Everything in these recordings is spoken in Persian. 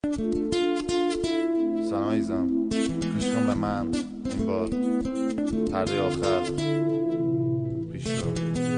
سلام عزیزم، گوش کن به من این بار پرده آخر پیش رو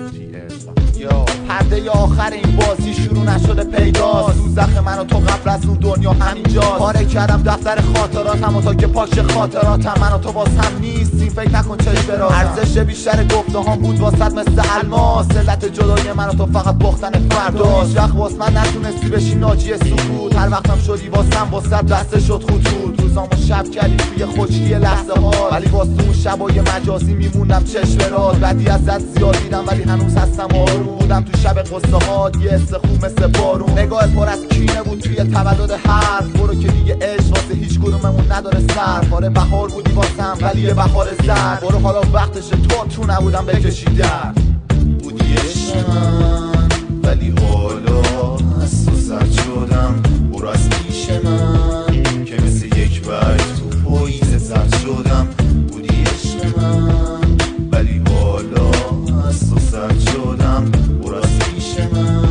یا پرده آخر این بازی شروع نشده پیداست. دوزخ من و تو قبل از اون دنیا همینجاست. پاره کردم دفتر خاطراتم و تا که پاک خاطراتم من و تو باز هم نیستیم. فکر نکن چشم براز ارزش بیشتر گفته هم بود واسط مثل الماس. علت جدای من و تو فقط باختن فرداست. هیچ وقت واس من نتونستی بشی ناجی سکوت. هر وقتم شدی واسم واسط دست شد خطوط. روزامو شب کردی توی خشکی لحظه ها، ولی واسه اون شبای مجازی میموندم چشم براز. بدی ازت زیاد دیدم ولی هنوز هستم آروم. بودم تو شب قصه ها یه حس خوب مثل بارون. نگاه پر از کینه بود توی تولد حرف. برو که دیگه عشق واسه هیچ کدوممون نداره سر. آره بهار بودی واسم ولی یه بهار زرد. برو حالا وقتشه تو نبودم بکشی در. بودی عشق من ولی حالا از تو سرد شدم. برو از پیش من که مثل یک برگ تو پاییز زرد شدم. بودی عشق من ولی حالا از تو سرد شدم. برو از پیش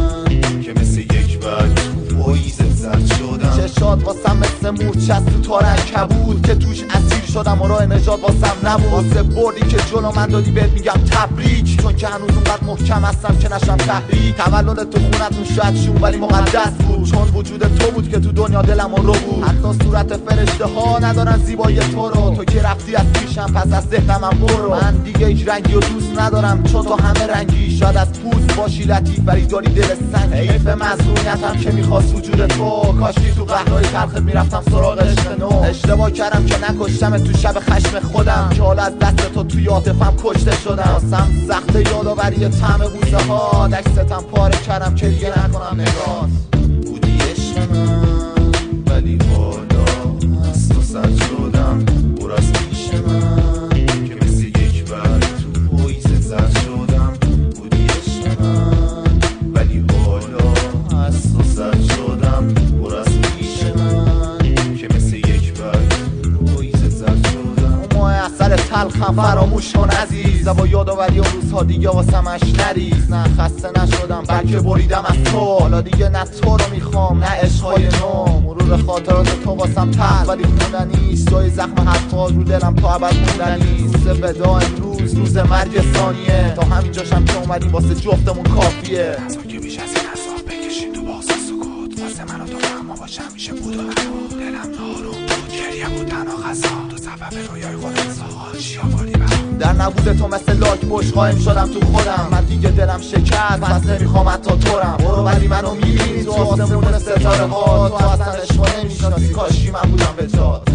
من که مثل یک برگ تو پاییز زرد شدم. چشات واسم مثل مورچست تو تار عنکبوت که توش اسیر شدم و راه نجات واسم نبود. واسه بردی که جلو من دادی بهت میگم تبریک، چون که هنوز اونقدر محکم هستم که نشم تحریک. تولد تو خونتون شاید شون ولی مقدس بود، چون وجود تو بود که تو دنیا دلم رو بود. حتی صورت فرشته ها ندارن زیبایی تو رو. تو که رفتی از پیشم پس از ذهنم برو. من دیگه هیچ رنگی رو دوست ندارم چون تو همه رنگی. شاید از پوست باشی لطیف ولی داری دل سنگی. حیف مظلومیتم که میخواست وجود تو. کاشکی تو قهرهای تلخت میرفتم سراغ عشق نو. اشتباه کردم که نکشتم تو شب خشم خودم، که حالا از دست تو توی عاطفم کشته شدم. واسم سخت یادآوری طعم بوسه ها. دستم پاره کردم که دیگه نکنم نگات. بودی عشق من ولی حالا از تو سرد شدم. برو از پیش من که مثل یک برگ تو پاییز زرد شدم. بودی عشق من ولی حالا از تو سرد شدم. برو از پیش من که مثل یک برگ تو پاییز زرد شدم. اون ماه اثر تلخم فراموش کن عزیز. با یادآوری اون روزها دیگه واسمش نریز. نه خسته نشدم بلکه بریدم از تو. حالا دیگه نه تو رو میخوام نه عشقای نو. مرور خاطرات تو واسم تلخ ولی موندنیست. جای زخم حرفات رو دلم تا ابد موندنیست. روز ودا امروز روز مرگ ثانیه. تا همینجاشم که اومدیم واسه جفتمون کافیه. نزا که بیش از این عذاب بکشیم تو باز سکوت. واسه من و تو اما باشه همیشه بود و نبود. دلم ناروم بود گریه بود تنها غذا. تو سبب رویای خودم ساخت چی آوردی برام. در نبود تو مثل لاک پشت قایم شدم تو خودم. من دیگه دلم شکست پس نمیخوام حتی تورم. برو ولی منو میبینی تو آسمون ستاره ها. تو اصلا عشقا نمیشناسی کاشکی من بودم به جات.